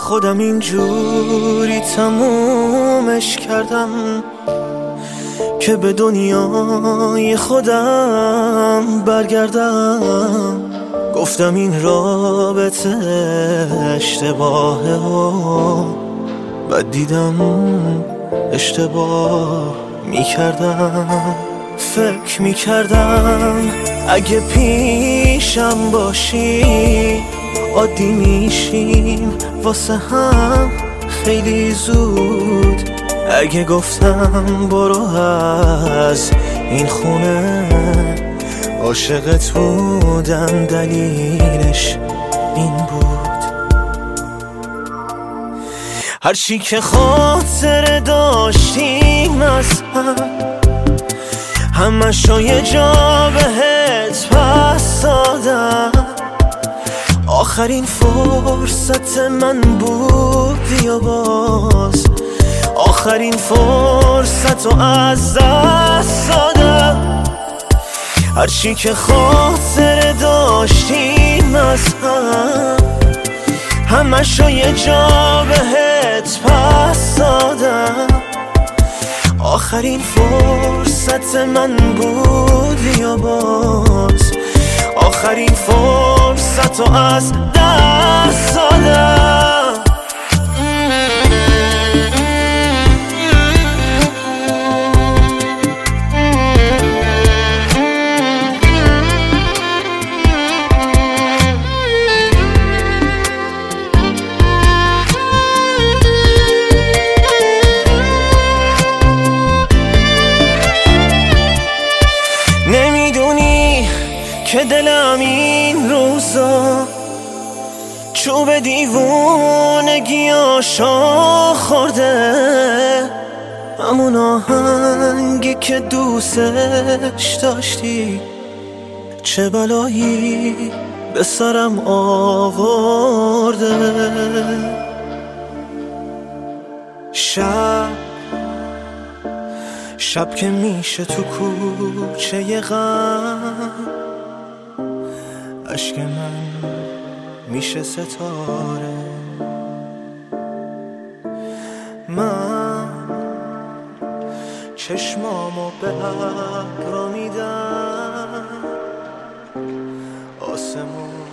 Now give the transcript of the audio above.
خودم اینجوری تمومش کردم که به دنیای خودم برگردم. گفتم این رابطه اشتباهه و بعد دیدم اشتباه میکردم. فکر میکردم اگه پیشم باشی عادی میشیم واسه هم خیلی زود. اگه گفتم برو از این خونه عاشقت بودم دلیلش این بود. هرچی که خاطر داشتیم از همشو یه جا بهت پس دادم. آخرین فرصت من بود یا باز آخرین فرصت رو از دست دادم. هرچی که خاطر داشتیم از همشو یه جا بهت پس دادم. آخرین فرصت من بود یا باز آخرین فرصت رو از دست دادم. که دلم این روزا چوب دیوونگی آشا خورده. همون آهنگی که دوستش داشتی چه بلایی به سرم آورده. شب که میشه تو کوچه ی غم عشق من میشه ستاره. من چشمامو به ابرا میدم آسمون